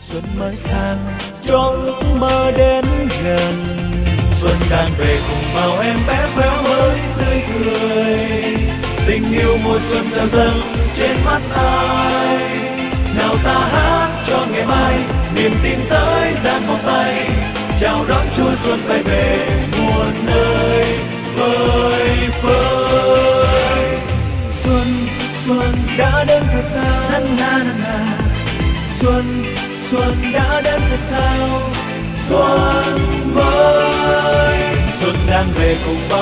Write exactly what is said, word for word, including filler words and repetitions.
xuân mới sang cho ước mơ đến gần. Xuân đang về cùng màu em bé khéo mới tươi cười, tình yêu mùa xuân dần dần trên mắt ai. Nào ta hát cho ngày mai, niềm tin tới dang vòng tay, chào đón Chúa xuân bay về muôn nơi vơi phới. Xuân xuân đã đến thật sao, na na na na. Xuân xuân đã đến thật sao, xuân mới. Xuân đang về cùng bao